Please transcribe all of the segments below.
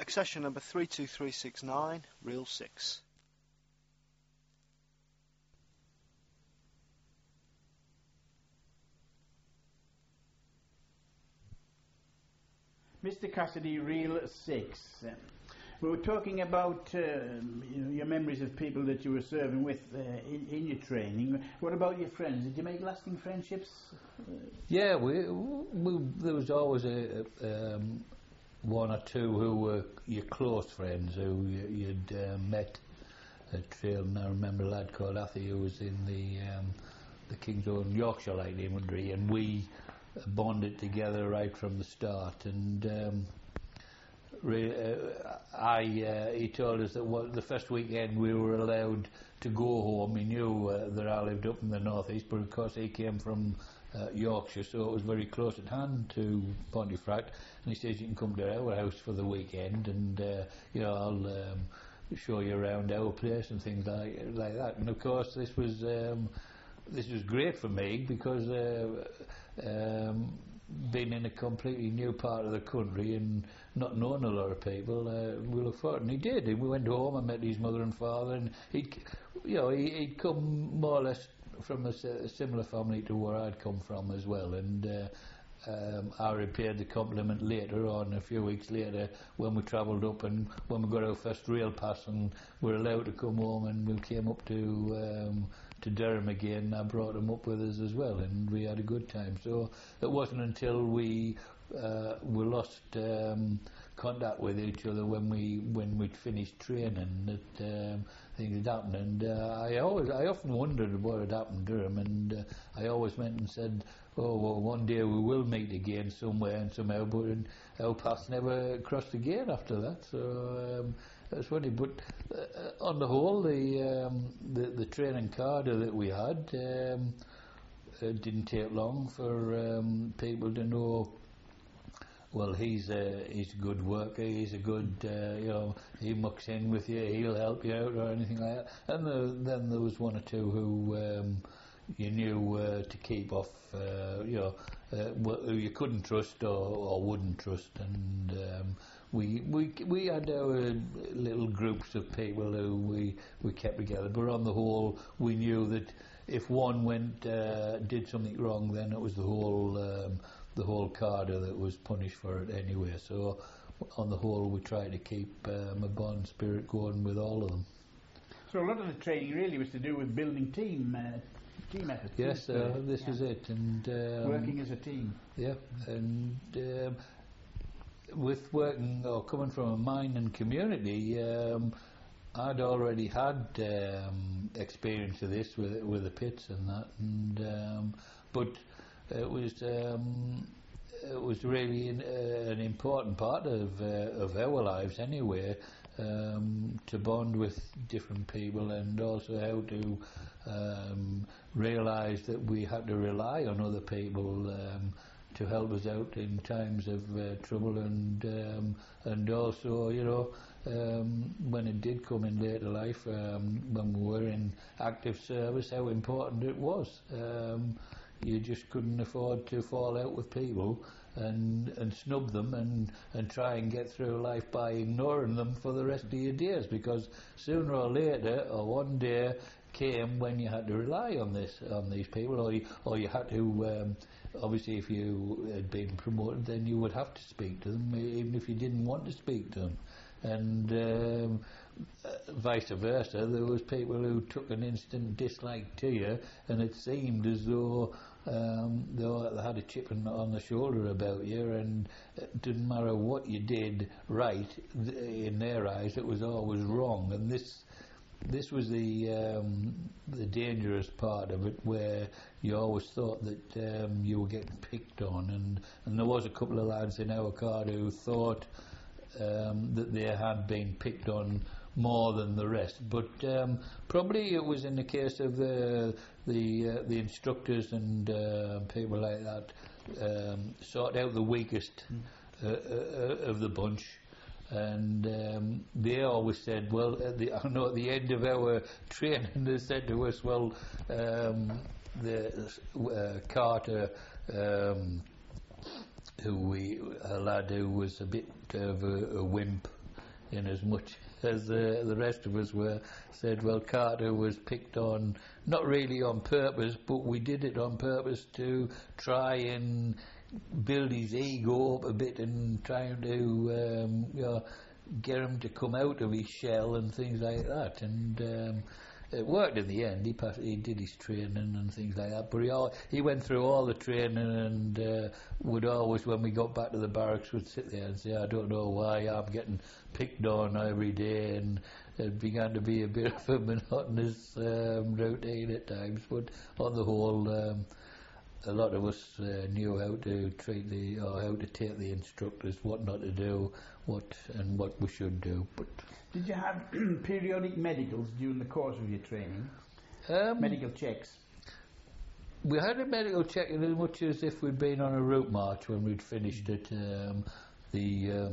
Accession number 32369, reel 6. Mr. Cassidy, reel 6. We were talking about your memories of people that you were serving with in your training. What about your friends? Did you make lasting friendships? Yeah, we there was always one or two who were your close friends who you'd met at trail. And I remember a lad called Athy who was in the King's Own Yorkshire Light Infantry, and we bonded together right from the start. And he told us that the first weekend we were allowed to go home. He knew that I lived up in the northeast, but of course he came from Yorkshire, so it was very close at hand to Pontefract. And he says, you can come to our house for the weekend, and I'll show you around our place and things like that. And of course this was great for me because being in a completely new part of the country and not knowing a lot of people, we look forward. And he did. We went home and met his mother and father, and he'd come more or less from a similar family to where I'd come from as well. And I repaid the compliment later on, a few weeks later, when we travelled up and when we got our first rail pass and were allowed to come home, and we came up to Durham again. I brought him up with us as well, and we had a good time. So it wasn't until we lost contact with each other when we'd finished training that things had happened. And I often wondered what had happened to him, and I always went and said, oh well, one day we will meet again somewhere and somehow, but our paths never crossed again after that. So that's funny. But on the whole, the training cadre that we had, it didn't take long for people to know, well, he's a good worker, he's a good, he mucks in with you, he'll help you out or anything like that. And then there was one or two who you knew to keep off, who you couldn't trust or wouldn't trust. And we had our little groups of people who we kept together. But on the whole, we knew that if one did something wrong, then it was the whole cadre that was punished for it anyway. So on the whole, we tried to keep a bond spirit going with all of them. So a lot of the training really was to do with building team effort. Yes, this is it. And working as a team. Yeah, and with working or coming from a mining community, I'd already had experience of this with the pits and that, and but it was really an important part of our lives anyway, to bond with different people, and also how to realise that we had to rely on other people to help us out in times of trouble, and also when it did come in later life, when we were in active service, how important it was. You just couldn't afford to fall out with people and snub them and try and get through life by ignoring them for the rest of your days, because sooner or later, or one day came when you had to rely on these people, or you had to obviously if you had been promoted, then you would have to speak to them even if you didn't want to speak to them. And vice versa, there was people who took an instant dislike to you, and it seemed as though they had a chip on the shoulder about you, and it didn't matter what you did right, in their eyes it was always wrong. And this was the dangerous part of it, where you always thought that you were getting picked on, and there was a couple of lads in our card who thought that they had been picked on more than the rest, but probably it was in the case of the instructors and people like that sort out the weakest of the bunch. And they always said, well, I know at the end of our training they said to us, well, Carter, a lad who was a bit of a wimp, in as much as the rest of us were. Said, well, Carter was picked on, not really on purpose, but we did it on purpose to try and build his ego up a bit and trying to get him to come out of his shell and things like that. And it worked in the end. He did his training and things like that. But he went through all the training and would always, when we got back to the barracks, would sit there and say, I don't know why I'm getting picked on every day. And it began to be a bit of a monotonous routine at times. But on the whole, a lot of us knew how to how to take the instructors, what not to do, what we should do. But did you have periodic medicals during the course of your training? Medical checks? We had a medical check in as much as if we'd been on a route march when we'd finished it. The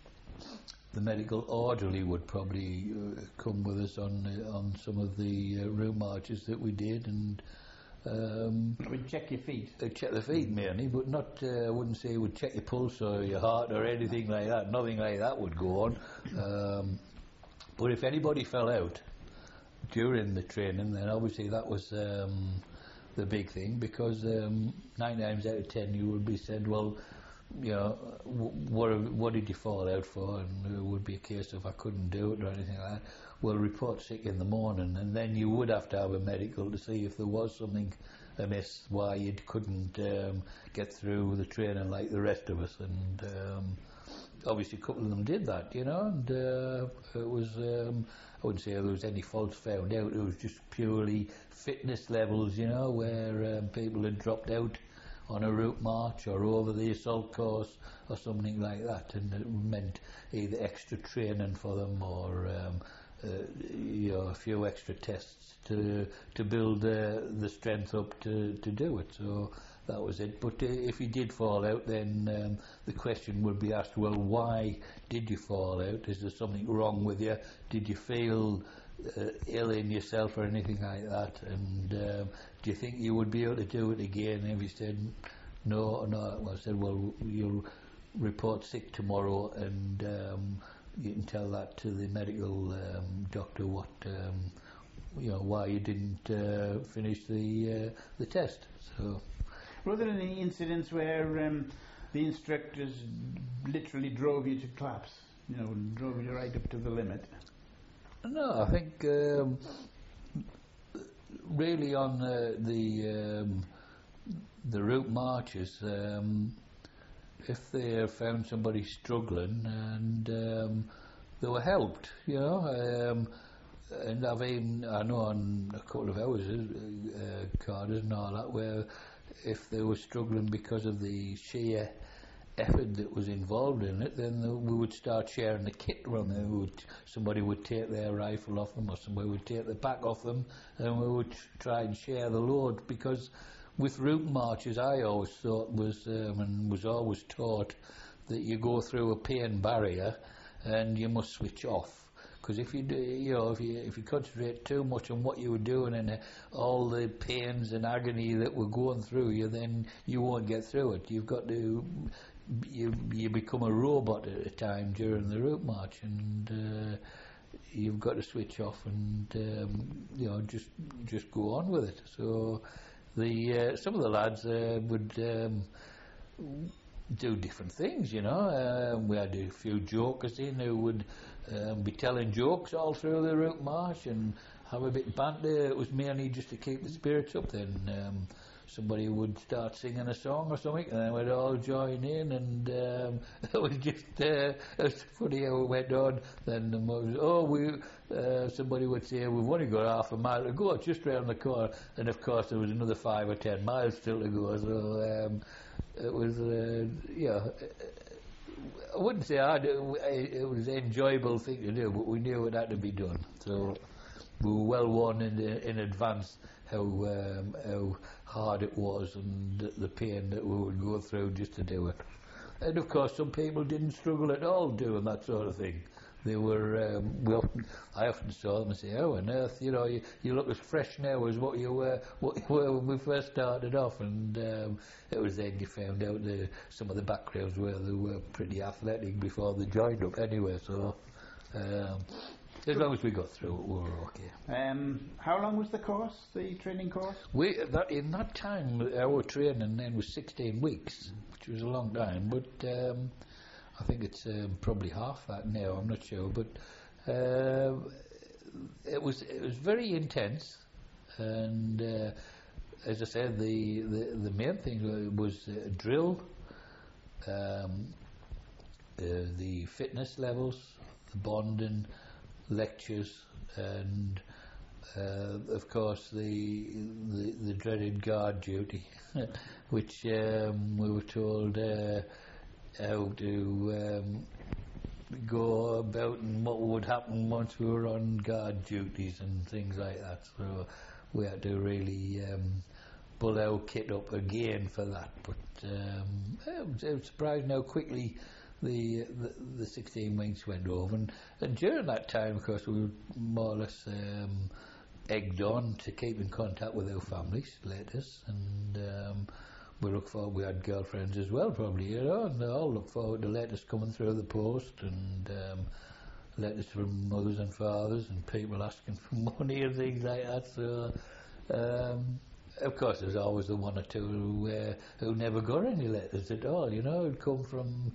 medical orderly would probably come with us on some of the route marches that we did, and we'd check your feet. Check the feet mainly, but not. I wouldn't say would check your pulse or your heart or anything like that. Nothing like that would go on. But if anybody fell out during the training, then obviously that was the big thing, because 9 times out of 10 you would be said, well, you know, what did you fall out for? And it would be a case of I couldn't do it or anything like that. Well, report sick in the morning, and then you would have to have a medical to see if there was something amiss, why you couldn't get through the training like the rest of us. And obviously a couple of them did that, you know, and it was, I wouldn't say there was any faults found out, it was just purely fitness levels, you know, where people had dropped out on a route march or over the assault course or something like that, and it meant either extra training for them or you know, a few extra tests to build the strength up to do it. So that was it. But if you did fall out, then the question would be asked, well, why did you fall out? Is there something wrong with you? Did you feel ill in yourself or anything like that? And do you think you would be able to do it again? And if you said no, well, I said, well, you'll report sick tomorrow, and you can tell that to the medical doctor what you know, why you didn't finish the test. So. Were there any incidents where the instructors literally drove you to claps, you know, drove you right up to the limit? No, I think really on the route marches, if they found somebody struggling and they were helped, you know. And I know on a couple of hours, Carters and all that, where if they were struggling because of the sheer effort that was involved in it, then we would start sharing the kit from them. Somebody would take their rifle off them, or somebody would take the pack off them, and we would try and share the load. Because with route marches, I always thought was and was always taught that you go through a pain barrier and you must switch off. Because if you do, you know, if you concentrate too much on what you were doing and all the pains and agony that were going through you, then you won't get through it. You've got to, you become a robot at a time during the route march, and you've got to switch off and you know, just go on with it. So some of the lads would do different things, you know. We had a few jokers in who would be telling jokes all through the route march and have a bit of banter. It was mainly just to keep the spirits up. Then somebody would start singing a song or something, and then we'd all join in, and it was just it was funny how it went on. Then somebody would say, we've only got half a mile to go, just round the corner, and of course there was another 5 or 10 miles still to go. So it was, yeah, I wouldn't say it was an enjoyable thing to do, but we knew it had to be done. So we were well warned in advance how hard it was and the pain that we would go through just to do it. And of course, some people didn't struggle at all doing that sort of thing. They were, I often saw them and say, "Oh, on earth, you know, you look as fresh now as what you were when we first started off." And it was then you found out some of the backgrounds where they were pretty athletic before they joined up anyway. So As long as we got through it, we were okay. How long was the course, the training course? In that time, our training then was 16 weeks, which was a long time, but I think it's probably half that now, I'm not sure, but it was very intense, and as I said, the main thing was drill, the fitness levels, the bonding, lectures, and of course the dreaded guard duty, which we were told how to go about and what would happen once we were on guard duties and things like that. So we had to really pull our kit up again for that. But I was surprised how quickly the 16 weeks went over, and during that time, of course, we were more or less egged on to keep in contact with our families, letters, and we had girlfriends as well, probably, you know, and they all look forward to letters coming through the post, and letters from mothers and fathers, and people asking for money and things like that. So of course there's always the one or two who never got any letters at all, you know, who'd come from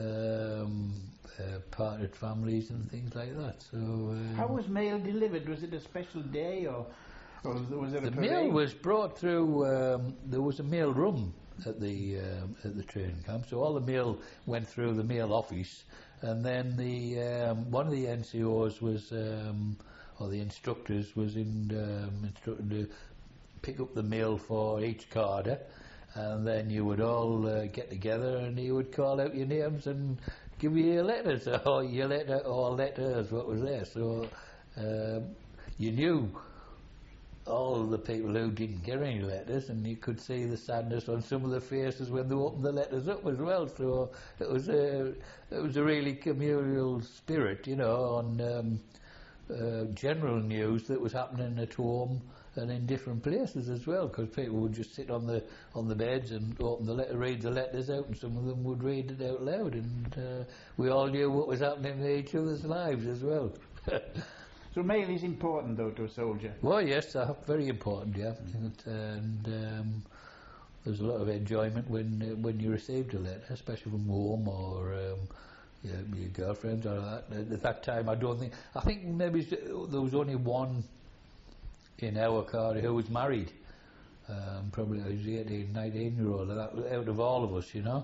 parted families and things like that. So how was mail delivered? Was it a special day, or was it a the parade? mail was brought through. There was a mail room at the training camp, so all the mail went through the mail office, and then the one of the NCOs was, or the instructors was instructed to pick up the mail for each carder, and then you would all get together, and he would call out your names and give you your letters, or your letter, or letters, what was there. So you knew all the people who didn't get any letters, and you could see the sadness on some of the faces when they opened the letters up as well. So it was a really communal spirit, you know, on general news that was happening at home and in different places as well, because people would just sit on the beds and open the letter, read the letters out, and some of them would read it out loud, and we all knew what was happening in each other's lives as well. So mail is important, though, to a soldier. Well, yes, very important, yeah. And there's a lot of enjoyment when you received a letter, especially from home or your girlfriends or that. At that time, I think maybe there was only one in our car who was married. Probably was 18, 19-year-old, out of all of us, you know.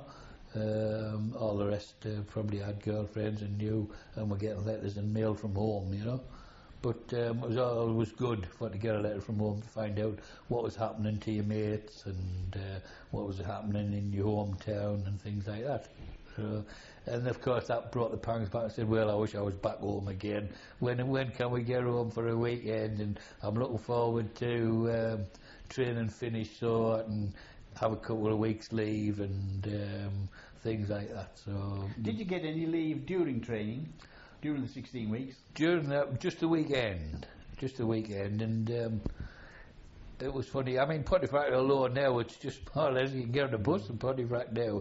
All the rest probably had girlfriends and knew, and were getting letters and mail from home, you know. But it was always good to get a letter from home to find out what was happening to your mates and what was happening in your hometown and things like that. And of course that brought the pangs back. I said, well, I wish I was back home again. When can we get home for a weekend? And I'm looking forward to training finish so I can have a couple of weeks leave and things like that. So did you get any leave during training, during the 16 weeks? During that, just the weekend, and it was funny. I mean, Pontefract alone now, it's just more or less you can get on a bus in Pontefract now.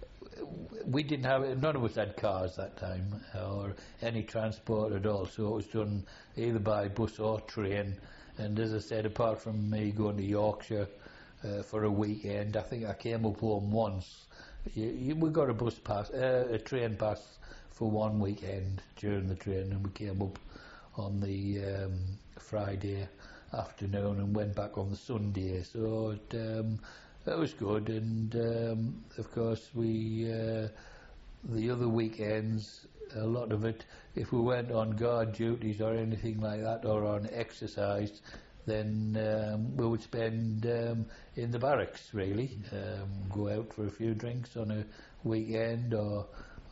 We didn't have, none of us had cars that time or any transport at all, so it was done either by bus or train. And as I said, apart from me going to Yorkshire for a weekend, I think I came up home once. We got a bus pass, a train pass for one weekend during the training, and we came up on the Friday afternoon and went back on the Sunday. So that was good, and of course the other weekends, a lot of it, if we went on guard duties or anything like that, or on exercise, then we would spend in the barracks, really, go out for a few drinks on a weekend, or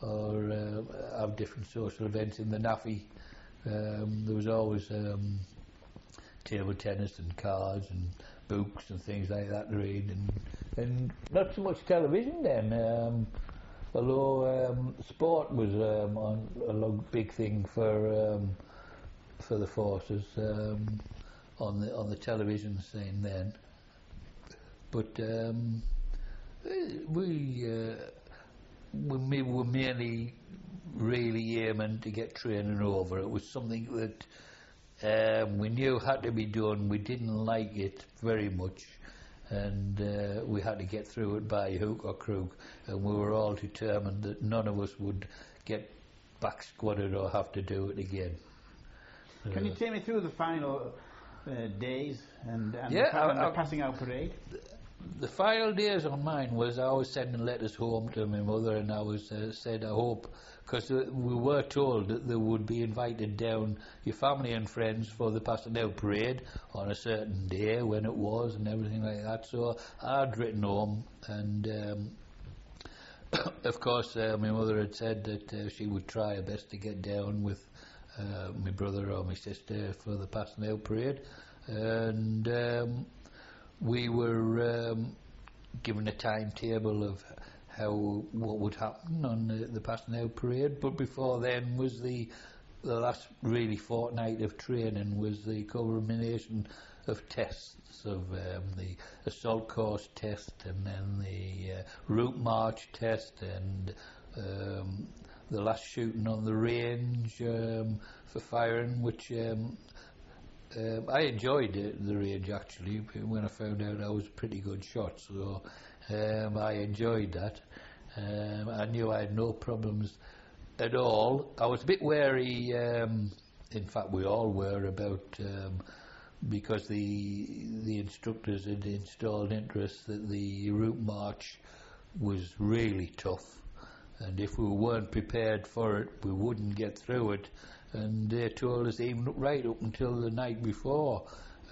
have different social events in the NAFI. There was always table tennis and cards and books and things like that to read, and not so much television then, although sport was a big thing for the forces on the television scene then. But we were mainly really aiming to get training over. It was something that we knew had to be done. We didn't like it very much, and we had to get through it by hook or crook, and we were all determined that none of us would get back squatted or have to do it again. Can you take me through the final days and Yeah, the passing out parade? The final days on mine was I was sending letters home to my mother, and I was said I hope, because we were told that they would be invited down, your family and friends, for the passing out parade on a certain day when it was and everything like that. So I'd written home, and of course my mother had said that she would try her best to get down with my brother or my sister for the passing out parade, and we were given a timetable of what would happen on the passing out parade. But before then was the last really fortnight of training, was the culmination of tests of the assault course test, and then the route march test, and the last shooting on the range for firing, which I enjoyed the range actually. When I found out I was a pretty good shot, so I enjoyed that. I knew I had no problems at all. I was a bit wary, in fact we all were, about because the instructors had installed interest that the route march was really tough, and if we weren't prepared for it we wouldn't get through it. And they told us even right up until the night before,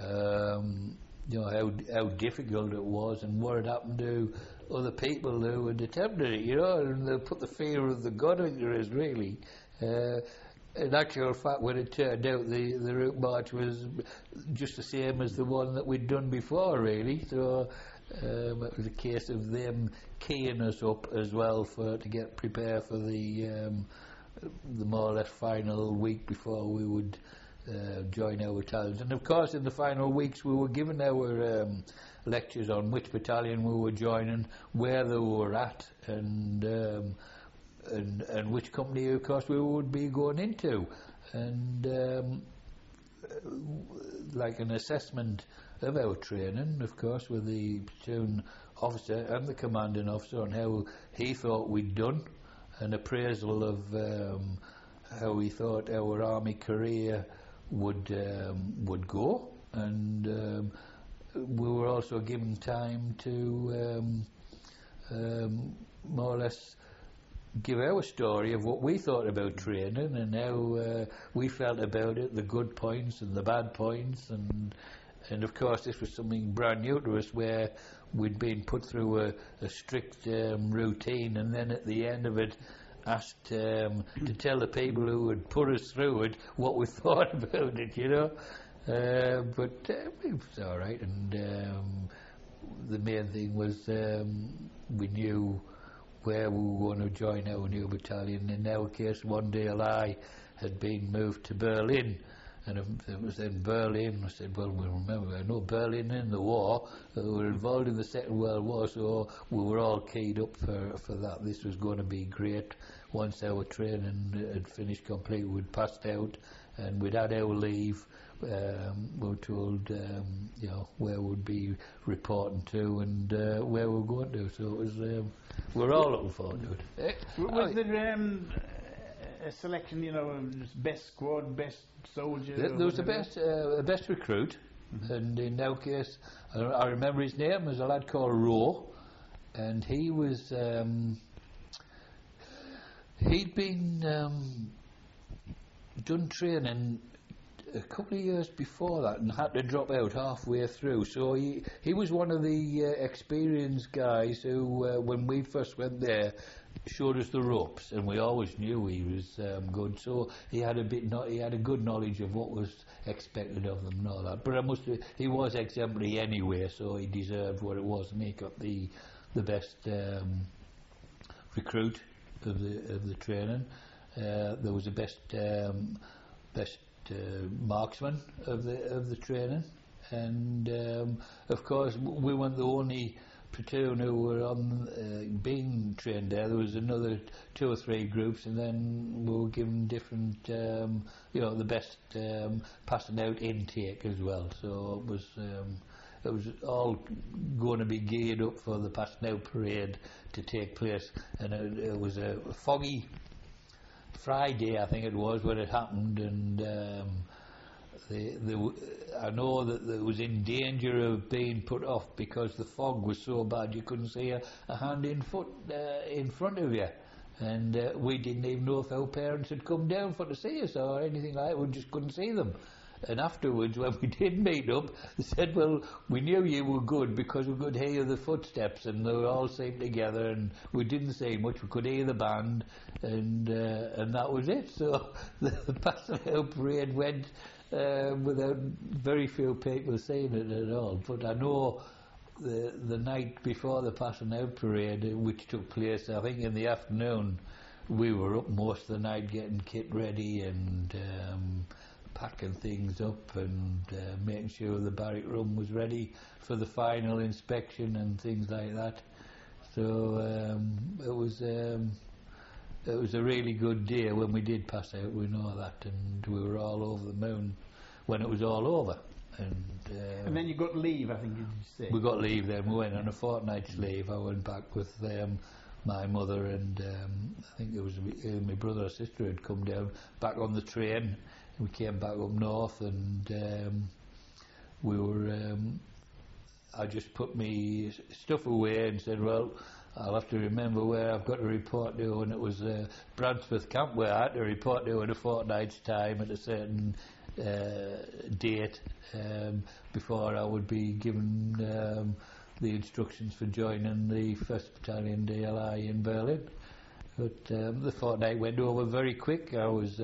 how difficult it was and what had happened to other people who had attempted it, and they put the fear of the God into us, really. In actual fact, when it turned out, the route march was just the same as the one that we'd done before, really. So it was a case of them keying us up as well to get prepared for the more or less final week before we would join our battalions. And of course in the final weeks we were given our lectures on which battalion we were joining, where they were at, and which company of course we would be going into, and like an assessment of our training, of course, with the platoon officer and the commanding officer on how he thought we'd done, an appraisal of how we thought our army career would go, and we were also given time to more or less give our story of what we thought about training and how we felt about it, the good points and the bad points, and of course this was something brand new to us, where we'd been put through a strict routine, and then at the end of it asked to tell the people who had put us through it what we thought about it, but it was all right, and the main thing was we knew where we were going to join our new battalion. In our case, One Day I had been moved to Berlin, and it was in Berlin. I said, well, we remember, I know Berlin in the war, we were involved in the Second World War, so we were all keyed up for that. This was going to be great. Once our training had finished completely, we'd passed out and we'd had our leave. We were told where we'd be reporting to and where we were going to, so it was we're all looking forward to it. Was there a selection, best squad, best soldier? There was a best recruit, and in our case I remember his name was a lad called Rowe, and he was he'd been done training a couple of years before that and had to drop out halfway through, so he was one of the experienced guys who when we first went there showed us the ropes, and we always knew he was good, so he had a good knowledge of what was expected of them and all that. But he was exemplary anyway, so he deserved what it was, and he got the best recruit of the training. There was a best marksman of the training, and of course we weren't the only platoon who were on being trained there. There was another 2 or 3 groups, and then we were given different, the best passing out intake as well. So it was all going to be geared up for the passing out parade to take place, and it was a foggy Friday, I think it was, when it happened, and I know that it was in danger of being put off because the fog was so bad you couldn't see a hand in front of you, and we didn't even know if our parents had come down for to see us or anything like that. We just couldn't see them. And afterwards, when we did meet up, they said, well, we knew you were good because we could hear the footsteps, and they were all seen together, and we didn't say much. We could hear the band, and that was it. So the passing out parade went without very few people seeing it at all. But I know the night before the passing out parade, which took place, I think in the afternoon, we were up most of the night getting kit ready and packing things up and making sure the barrack room was ready for the final inspection and things like that. So it was a really good day when we did pass out, we know that, and we were all over the moon when it was all over. And then you got leave, I think you said. We got leave then. We went on a fortnight's leave. I went back with my mother, and I think it was my brother or sister had come down back on the train. We came back up north, and we were. I just put me stuff away and said, "Well, I'll have to remember where I've got to report to." And it was Bransford Camp where I had to report to in a fortnight's time at a certain date before I would be given the instructions for joining the 1st Battalion DLI in Berlin. But the fortnight went over very quick. I was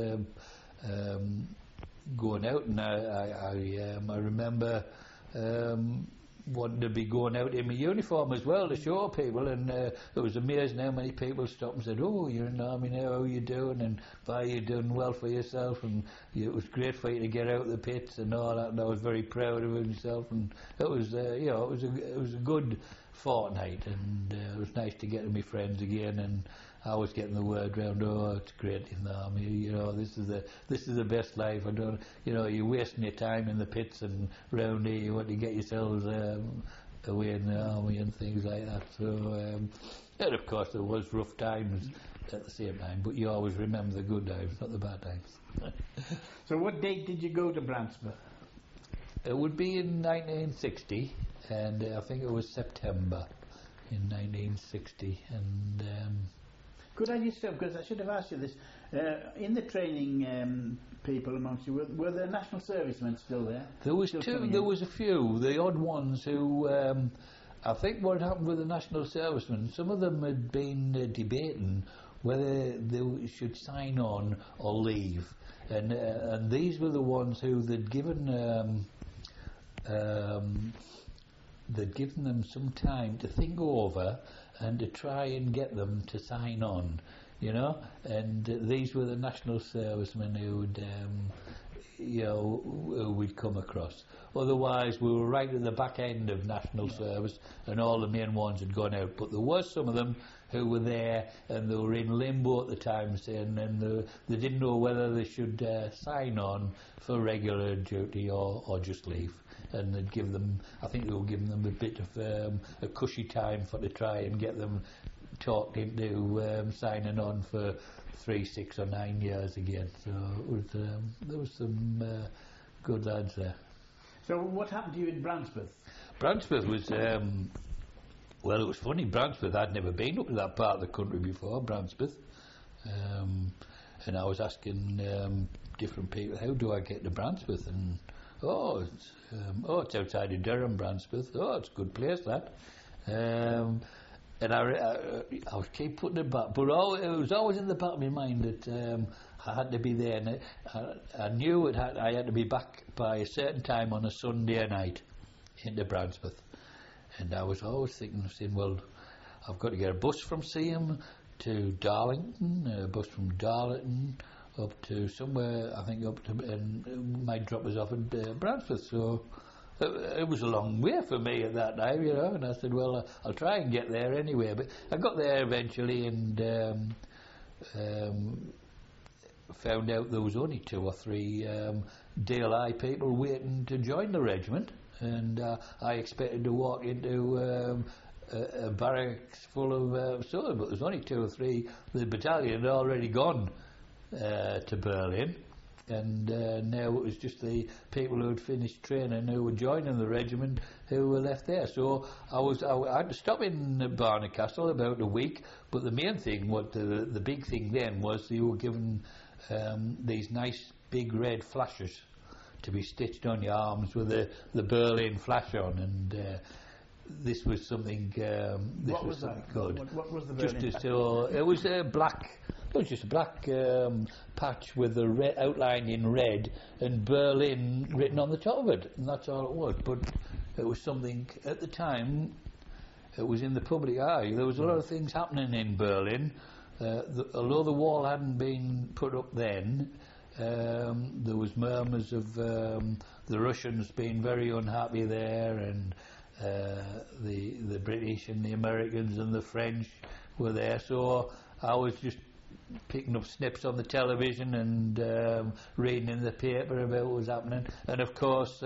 going out, and I remember wanting to be going out in my uniform as well to show people, and it was amazing how many people stopped and said, "Oh, you're in the army now, how are you doing?" and "Bye, you're doing well for yourself," and it was great for you to get out of the pits and all that, and I was very proud of myself, and it was it was a good fortnight, and it was nice to get to my friends again, and I was getting the word round, "Oh, it's great in the army, this is the best life. I don't, you're wasting your time in the pits and round here, you want to get yourselves away in the army," and things like that. So, and of course there was rough times at the same time, but you always remember the good times, not the bad times. So what date did you go to Bransford? It would be in 1960, and I think it was September in 1960, and could I just say, because I should have asked you this, in the training people amongst you, were there national servicemen still there? There was there was a few, the odd ones who, I think what happened with the national servicemen, some of them had been debating whether they should sign on or leave, and these were the ones who they'd given them some time to think over and to try and get them to sign on, and these were the national servicemen who would, who we'd come across. Otherwise, we were right at the back end of national service, and all the main ones had gone out. But there was some of them who were there, and they were in limbo at the time, saying, and they didn't know whether they should sign on for regular duty or just leave. And they'd give them, I think they were giving them a bit of a cushy time to try and get them talked into signing on for 3, 6 or 9 years again. So it was, there was some good lads there. So what happened to you in Bransford? Bransford was, well, it was funny. Bransford, I'd never been up to that part of the country before, Bransford. And I was asking different people, how do I get to Bransford? And it's outside of Durham, Bransford. Oh, it's a good place, that. And I was keep putting it back, but it was always in the back of my mind that I had to be there, and I knew I had to be back by a certain time on a Sunday night into Bransford. And I was always thinking, well, I've got to get a bus from Seaham to Darlington, a bus from Darlington up to somewhere, I think up to, and might drop us off at Bransford. So it was a long way for me at that time, you know, and I said, well, I'll try and get there anyway. But I got there eventually and found out there was only 2 or 3 DLI people waiting to join the regiment, and I expected to walk into a barracks full of soldiers, but there's only 2 or 3. The battalion had already gone to Berlin, and now it was just the people who had finished training who were joining the regiment who were left there. So I had to stop in Barneycastle about a week, but the main thing, the big thing then was you were given these nice big red flashes to be stitched on your arms with the Berlin flash on, and this was something. What was that? Good. What was the Berlin Just flash? it was a black. It was just a black patch with the red outline in red and Berlin written on the top of it, and that's all it was. But it was something at the time. It was in the public eye. There was a lot of things happening in Berlin. Although the wall hadn't been put up then, there was murmurs of the Russians being very unhappy there, and the British and the Americans and the French were there. So I was just picking up snips on the television and reading in the paper about what was happening. And of course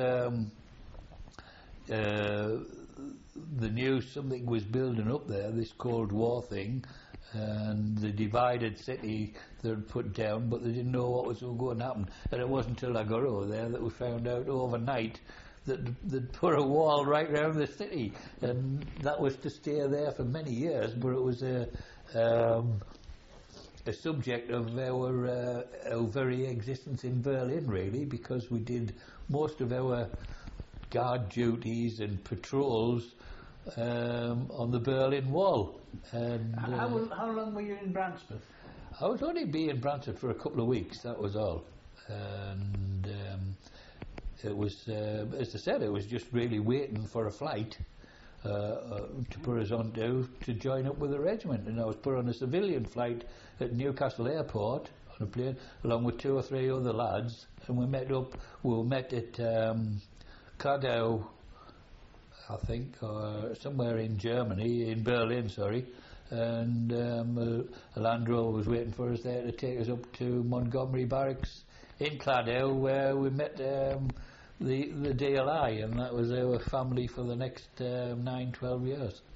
the news, something was building up there, this Cold War thing, and the divided city they'd put down, but they didn't know what was going to happen. And it wasn't until I got over there that we found out overnight that they'd put a wall right round the city, and that was to stay there for many years. But it was a subject of our very existence in Berlin, really, because we did most of our guard duties and patrols on the Berlin Wall. And how long were you in Bransford? I was only in Bransford for a couple of weeks, that was all. And it was, as I said, it was just really waiting for a flight to put us on to join up with the regiment. And I was put on a civilian flight at Newcastle Airport on a plane, along with 2 or 3 other lads, and we met at Kladau, I think, or somewhere in Germany, in Berlin, sorry, and a Land Rover was waiting for us there to take us up to Montgomery Barracks in Kladau, where we met the DLI, and that was our family for the next 9-12 years.